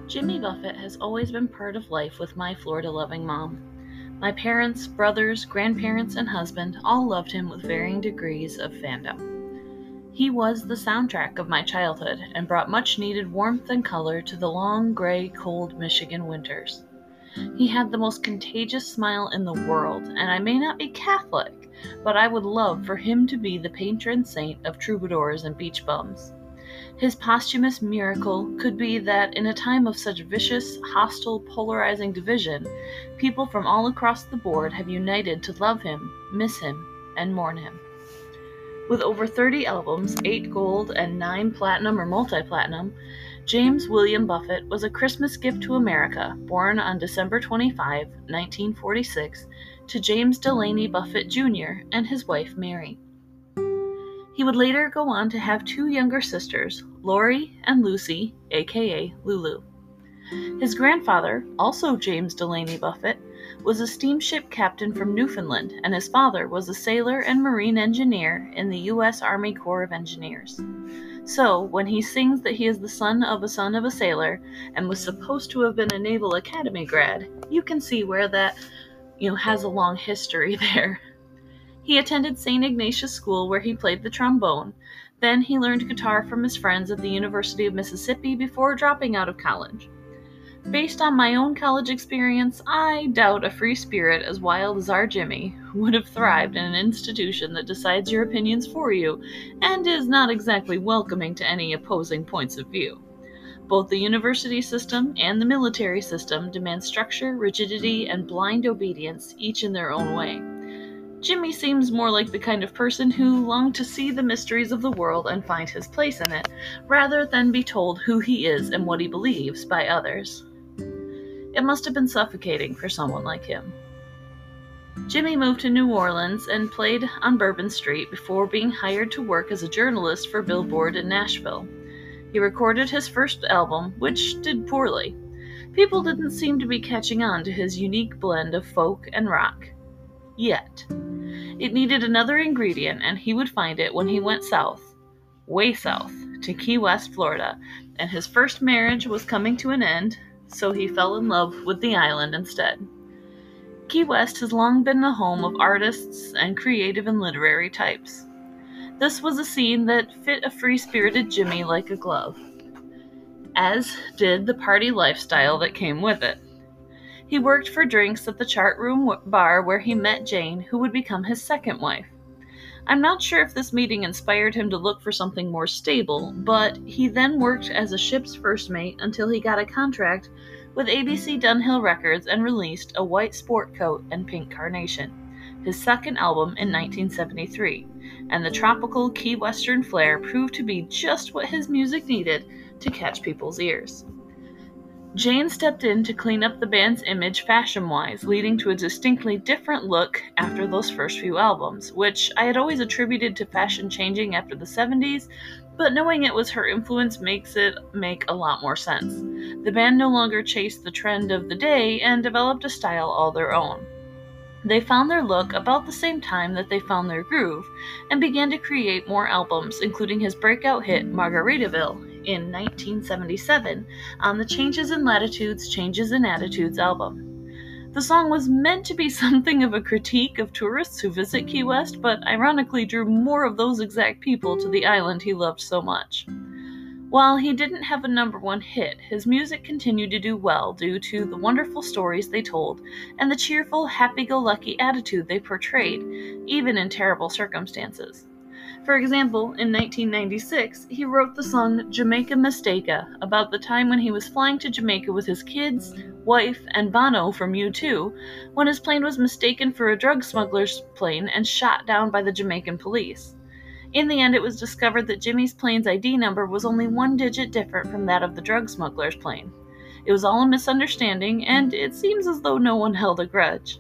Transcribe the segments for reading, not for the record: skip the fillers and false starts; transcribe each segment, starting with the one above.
Jimmy Buffett has always been part of life with my Florida-loving mom. My parents, brothers, grandparents, and husband all loved him with varying degrees of fandom. He was the soundtrack of my childhood and brought much-needed warmth and color to the long, gray, cold Michigan winters. He had the most contagious smile in the world, and I may not be Catholic, but I would love for him to be the patron saint of troubadours and beach bums. His posthumous miracle could be that in a time of such vicious, hostile, polarizing division, people from all across the board have united to love him, miss him, and mourn him. With over 30 albums, 8 gold and 9 platinum or multi-platinum, James William Buffett was a Christmas gift to America, born on December 25, 1946, to James Delaney Buffett Jr. and his wife Mary. He would later go on to have 2 younger sisters, Lori and Lucy, aka Lulu. His grandfather, also James Delaney Buffett, was a steamship captain from Newfoundland, and his father was a sailor and marine engineer in the U.S. Army Corps of Engineers. So, when he sings that he is the son of a sailor and was supposed to have been a Naval Academy grad, you can see where that, has a long history there. He attended St. Ignatius School where he played the trombone. Then he learned guitar from his friends at the University of Mississippi before dropping out of college. Based on my own college experience, I doubt a free spirit as wild as our Jimmy would have thrived in an institution that decides your opinions for you and is not exactly welcoming to any opposing points of view. Both the university system and the military system demand structure, rigidity, and blind obedience, each in their own way. Jimmy seems more like the kind of person who longed to see the mysteries of the world and find his place in it, rather than be told who he is and what he believes by others. It must have been suffocating for someone like him. Jimmy moved to New Orleans and played on Bourbon Street before being hired to work as a journalist for Billboard in Nashville. He recorded his first album, which did poorly. People didn't seem to be catching on to his unique blend of folk and rock. Yet. It needed another ingredient, and he would find it when he went south, way south, to Key West, Florida, and his first marriage was coming to an end, so he fell in love with the island instead. Key West has long been the home of artists and creative and literary types. This was a scene that fit a free-spirited Jimmy like a glove, as did the party lifestyle that came with it. He worked for drinks at the Chart Room bar where he met Jane, who would become his second wife. I'm not sure if this meeting inspired him to look for something more stable, but he then worked as a ship's first mate until he got a contract with ABC Dunhill Records and released A White Sport Coat and Pink Carnation, his second album in 1973, and the tropical Key Western flair proved to be just what his music needed to catch people's ears. Jane stepped in to clean up the band's image fashion-wise, leading to a distinctly different look after those first few albums, which I had always attributed to fashion changing after the 70s, but knowing it was her influence makes it make a lot more sense. The band no longer chased the trend of the day and developed a style all their own. They found their look about the same time that they found their groove, and began to create more albums, including his breakout hit Margaritaville in 1977 on the Changes in Latitudes, Changes in Attitudes album. The song was meant to be something of a critique of tourists who visit Key West, but ironically drew more of those exact people to the island he loved so much. While he didn't have a #1 hit, his music continued to do well due to the wonderful stories they told and the cheerful, happy-go-lucky attitude they portrayed, even in terrible circumstances. For example, in 1996, he wrote the song Jamaica Mistaka about the time when he was flying to Jamaica with his kids, wife, and Bono from U2, when his plane was mistaken for a drug smuggler's plane and shot down by the Jamaican police. In the end, it was discovered that Jimmy's plane's ID number was only 1 digit different from that of the drug smuggler's plane. It was all a misunderstanding, and it seems as though no one held a grudge.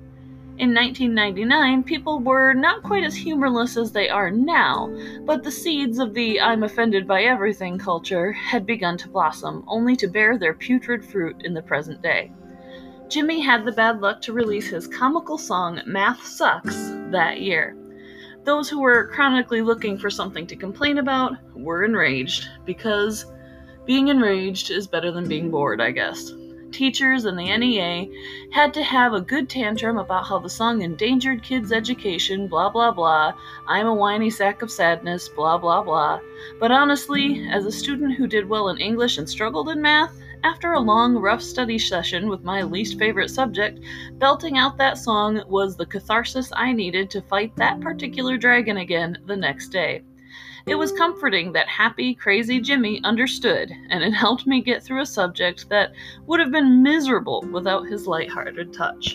In 1999, people were not quite as humorless as they are now, but the seeds of the I'm offended by everything culture had begun to blossom, only to bear their putrid fruit in the present day. Jimmy had the bad luck to release his comical song Math Sucks that year. Those who were chronically looking for something to complain about were enraged, because Being enraged is better than being bored, I guess. Teachers and the NEA had to have a good tantrum about how the song endangered kids' education, blah blah blah, I'm a whiny sack of sadness, blah blah blah. But honestly, as a student who did well in English and struggled in math, after a long, rough study session with my least favorite subject, belting out that song was the catharsis I needed to fight that particular dragon again the next day. It was comforting that happy, crazy Jimmy understood, and it helped me get through a subject that would have been miserable without his lighthearted touch.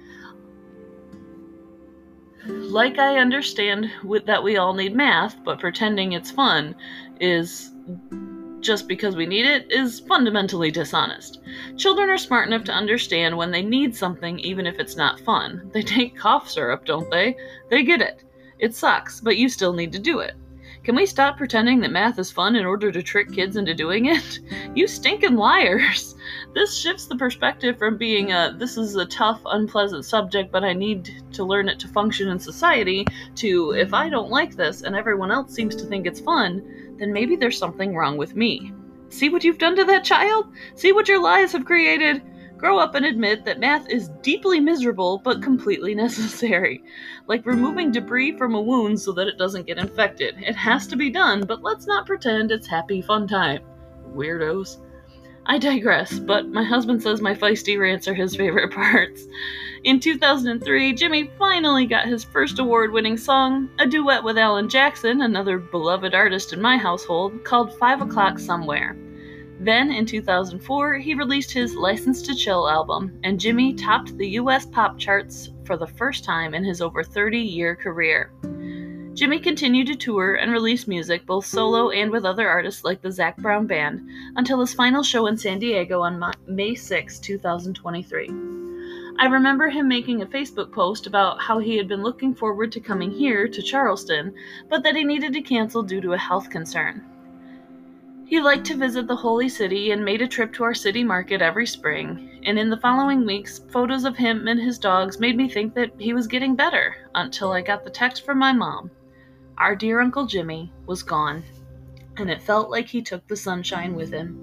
Like I understand that we all need math, but pretending it's fun is just because we need it is fundamentally dishonest. Children are smart enough to understand when they need something even if it's not fun. They take cough syrup, don't they? They get it. It sucks, but you still need to do it. Can we stop pretending that math is fun in order to trick kids into doing it? You stinking liars! This shifts the perspective from being this is a tough, unpleasant subject, but I need to learn it to function in society, to if I don't like this and everyone else seems to think it's fun, then maybe there's something wrong with me. See what you've done to that child? See what your lies have created? Grow up and admit that math is deeply miserable but completely necessary. Like removing debris from a wound so that it doesn't get infected. It has to be done, but let's not pretend it's happy fun time. Weirdos. I digress, but my husband says my feisty rants are his favorite parts. In 2003, Jimmy finally got his first award-winning song, a duet with Alan Jackson, another beloved artist in my household, called 5 O'Clock Somewhere. Then, in 2004, he released his License to Chill album, and Jimmy topped the US pop charts for the first time in his over 30-year career. Jimmy continued to tour and release music both solo and with other artists like the Zac Brown Band until his final show in San Diego on May 6, 2023. I remember him making a Facebook post about how he had been looking forward to coming here to Charleston, but that he needed to cancel due to a health concern. He liked to visit the Holy City and made a trip to our city market every spring, and in the following weeks, photos of him and his dogs made me think that he was getting better, until I got the text from my mom. Our dear Uncle Jimmy was gone, and it felt like he took the sunshine with him.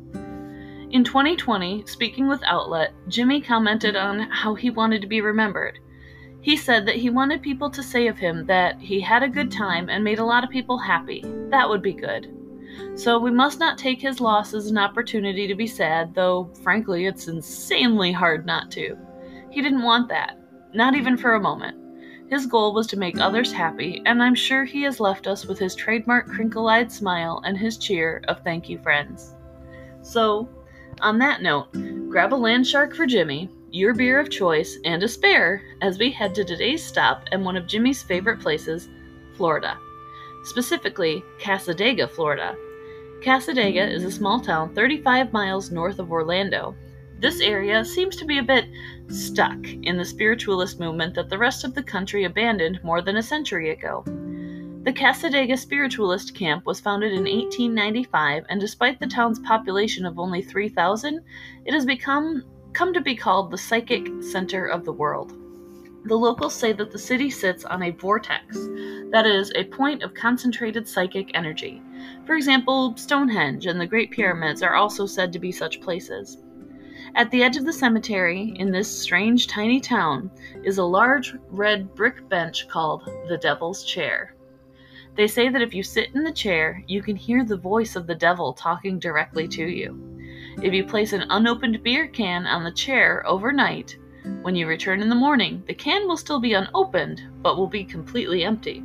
In 2020, speaking with Outlet, Jimmy commented on how he wanted to be remembered. He said that he wanted people to say of him that he had a good time and made a lot of people happy. That would be good. So we must not take his loss as an opportunity to be sad, though, frankly, it's insanely hard not to. He didn't want that, not even for a moment. His goal was to make others happy, and I'm sure he has left us with his trademark crinkle-eyed smile and his cheer of thank you, friends. So, on that note, grab a land shark for Jimmy, your beer of choice, and a spare as we head to today's stop at one of Jimmy's favorite places, Florida. Specifically, Cassadaga, Florida. Cassadaga is a small town 35 miles north of Orlando. This area seems to be a bit stuck in the spiritualist movement that the rest of the country abandoned more than a century ago. The Cassadaga Spiritualist Camp was founded in 1895, and despite the town's population of only 3,000, it has come to be called the psychic center of the world. The locals say that the city sits on a vortex, that is, a point of concentrated psychic energy. For example, Stonehenge and the Great Pyramids are also said to be such places. At the edge of the cemetery, in this strange tiny town, is a large red brick bench called the Devil's Chair. They say that if you sit in the chair, you can hear the voice of the devil talking directly to you. If you place an unopened beer can on the chair overnight, when you return in the morning, the can will still be unopened, but will be completely empty.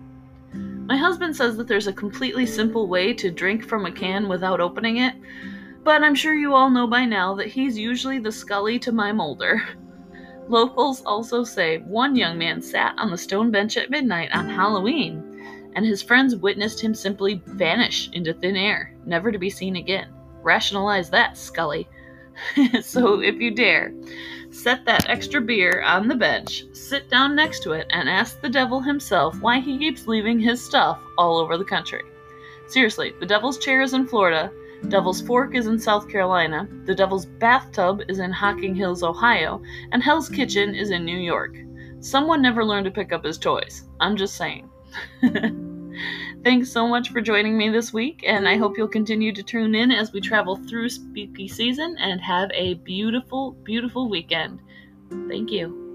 My husband says that there's a completely simple way to drink from a can without opening it, but I'm sure you all know by now that he's usually the Scully to my Mulder. Locals also say one young man sat on the stone bench at midnight on Halloween, and his friends witnessed him simply vanish into thin air, never to be seen again. Rationalize that, Scully. So if you dare, set that extra beer on the bench, sit down next to it, and ask the devil himself why he keeps leaving his stuff all over the country. Seriously, the Devil's Chair is in Florida, Devil's Fork is in South Carolina, the Devil's Bathtub is in Hocking Hills, Ohio, and Hell's Kitchen is in New York. Someone never learned to pick up his toys. I'm just saying. Thanks so much for joining me this week, and I hope you'll continue to tune in as we travel through spooky season and have a beautiful, beautiful weekend. Thank you.